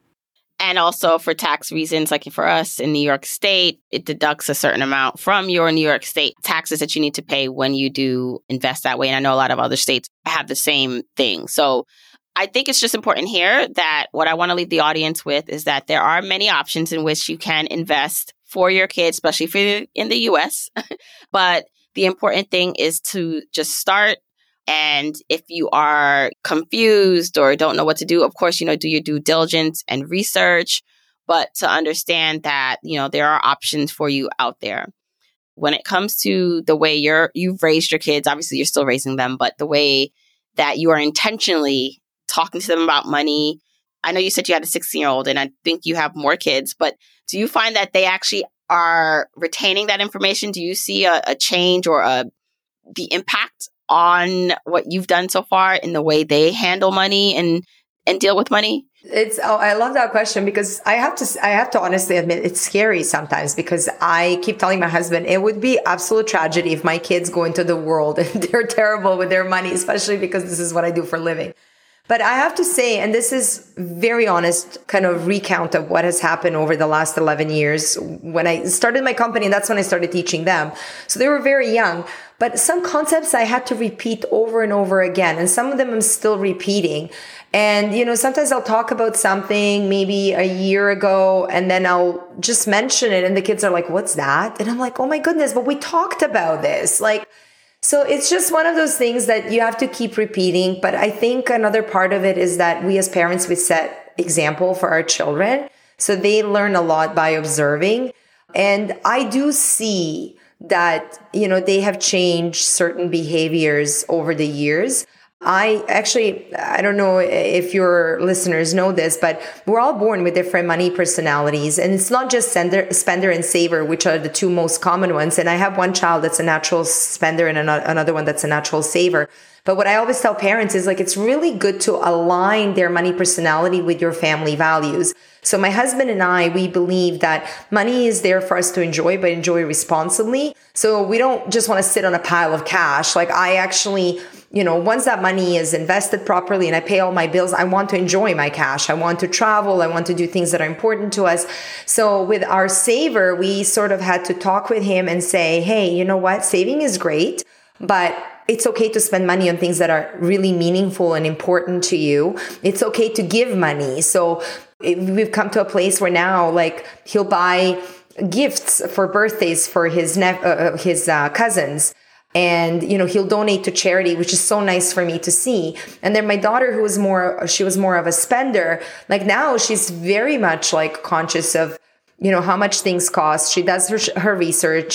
S5: And also for tax reasons, like for us in New York State, it deducts a certain amount from your New York State taxes that you need to pay when you do invest that way. And I know a lot of other states have the same thing. So I think it's just important here that what I want to leave the audience with is that there are many options in which you can invest for your kids, especially if you're in the U S. But the important thing is to just start. And if you are confused or don't know what to do, of course, you know, do your due diligence and research, but to understand that, you know, there are options for you out there. When it comes to the way you're, you've raised your kids, obviously you're still raising them, but the way that you are intentionally talking to them about money. I know you said you had a sixteen year old and I think you have more kids, but do you find that they actually are retaining that information? Do you see a, a change or a, the impact on what you've done so far in the way they handle money and, and deal with money?
S1: It's, oh, I love that question because I have to, I have to honestly admit it's scary sometimes because I keep telling my husband it would be absolute tragedy if my kids go into the world and they're terrible with their money, especially because this is what I do for a living. But I have to say, and this is very honest kind of recount of what has happened over the last eleven years. When I started my company, that's when I started teaching them. So they were very young, but some concepts I had to repeat over and over again. And some of them I'm still repeating. And, you know, sometimes I'll talk about something maybe a year ago and then I'll just mention it. And the kids are like, what's that? And I'm like, oh my goodness, but we talked about this. Like, so it's just one of those things that you have to keep repeating. But I think another part of it is that we as parents, we set example for our children. So they learn a lot by observing. And I do see that, you know, they have changed certain behaviors over the years. I actually, I don't know if your listeners know this, but we're all born with different money personalities. And it's not just sender, spender and saver, which are the two most common ones. And I have one child that's a natural spender and another one that's a natural saver. But what I always tell parents is like, it's really good to align their money personality with your family values. So my husband and I, we believe that money is there for us to enjoy, but enjoy responsibly. So we don't just want to sit on a pile of cash. Like I actually, you know, once that money is invested properly and I pay all my bills, I want to enjoy my cash. I want to travel. I want to do things that are important to us. So with our saver, we sort of had to talk with him and say, hey, you know what? Saving is great, but it's okay to spend money on things that are really meaningful and important to you. It's okay to give money. So we've come to a place where now, like, he'll buy gifts for birthdays for his nep- uh, his uh, cousins. And, you know, he'll donate to charity, which is so nice for me to see. And then my daughter, who was more, she was more of a spender, like now she's very much like conscious of, you know, how much things cost. She does her, her research.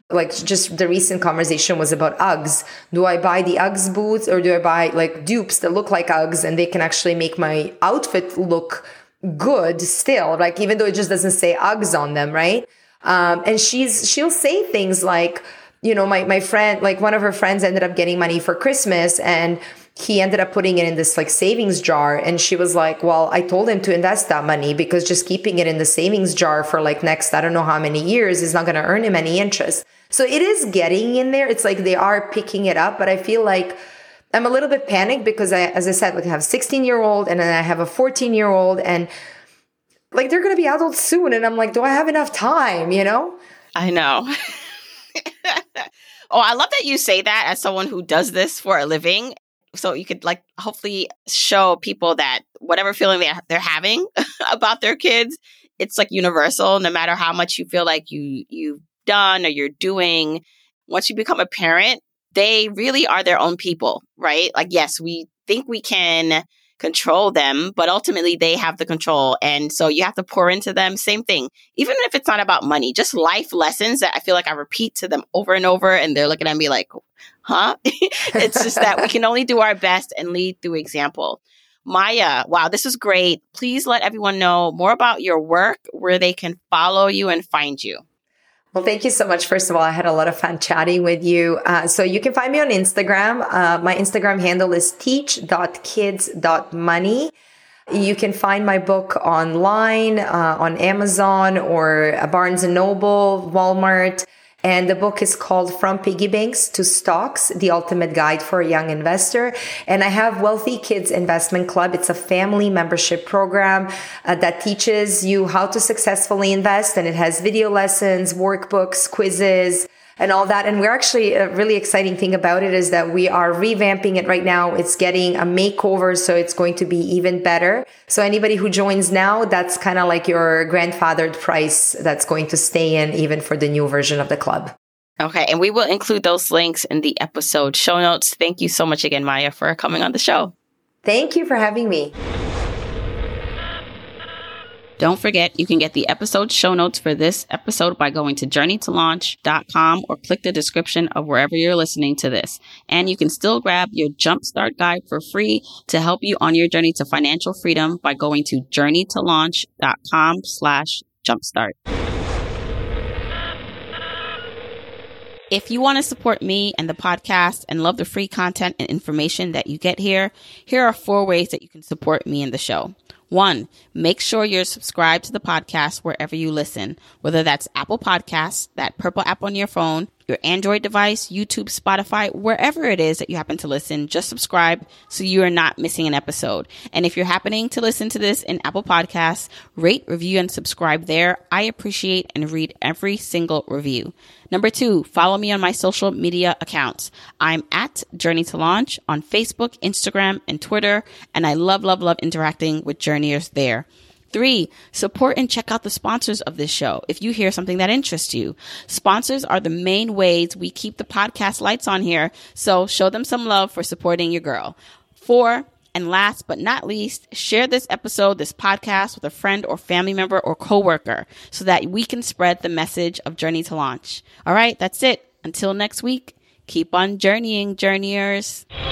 S1: Like just the recent conversation was about Uggs. Do I buy the Uggs boots or do I buy like dupes that look like Uggs and they can actually make my outfit look good still? Like even though it just doesn't say Uggs on them, right? Um, and she's she'll say things like, you know, my my friend, like one of her friends ended up getting money for Christmas and he ended up putting it in this like savings jar. And she was like, well, I told him to invest that money because just keeping it in the savings jar for like next, I don't know how many years is not going to earn him any interest. So it is getting in there. It's like they are picking it up, but I feel like I'm a little bit panicked because I, as I said, like I have a sixteen year old and then I have a fourteen year old and like they're going to be adults soon. And I'm like, do I have enough time? You know?
S5: I know. Oh, I love that you say that as someone who does this for a living. So you could like hopefully show people that whatever feeling they're, they're having about their kids, it's like universal, no matter how much you feel like you, you've done or you're doing. Once you become a parent, they really are their own people, right? Like, yes, we think we can control them, but ultimately they have the control. And so you have to pour into them. Same thing, even if it's not about money, just life lessons that I feel like I repeat to them over and over. And they're looking at me like, huh? It's just that we can only do our best and lead through example. Maya, wow, this is great. Please let everyone know more about your work, where they can follow you and find you.
S1: Well, thank you so much. First of all, I had a lot of fun chatting with you. Uh, so you can find me on Instagram. Uh, my Instagram handle is teach dot kids dot money. You can find my book online uh, on Amazon or Barnes and Noble, Walmart. And the book is called From Piggy Banks to Stocks, The Ultimate Guide for a Young Investor. And I have Wealthy Kids Investment Club. It's a family membership program uh, that teaches you how to successfully invest. And it has video lessons, workbooks, quizzes, and all that. And we're actually, a really exciting thing about it is that we are revamping it right now. It's getting a makeover, so it's going to be even better. So anybody who joins now, that's kind of like your grandfathered price that's going to stay in even for the new version of the club.
S5: Okay. And we will include those links in the episode show notes. Thank you so much again, Maya, for coming on the show.
S1: Thank you for having me.
S5: Don't forget, you can get the episode show notes for this episode by going to journey to launch dot com or click the description of wherever you're listening to this. And you can still grab your Jumpstart Guide for free to help you on your journey to financial freedom by going to journey to launch dot com slash jumpstart. If you want to support me and the podcast and love the free content and information that you get here, here are four ways that you can support me and the show. One, make sure you're subscribed to the podcast wherever you listen, whether that's Apple Podcasts, that purple app on your phone, your Android device, YouTube, Spotify, wherever it is that you happen to listen, just subscribe so you are not missing an episode. And if you're happening to listen to this in Apple Podcasts, rate, review, and subscribe there. I appreciate and read every single review. Number two, follow me on my social media accounts. I'm at Journey to Launch on Facebook, Instagram, and Twitter, and I love, love, love interacting with journeyers there. Three, support and check out the sponsors of this show if you hear something that interests you. Sponsors are the main ways we keep the podcast lights on here, so show them some love for supporting your girl. Four, and last but not least, share this episode, this podcast with a friend or family member or coworker so that we can spread the message of Journey to Launch. All right, that's it. Until next week, keep on journeying, journeyers.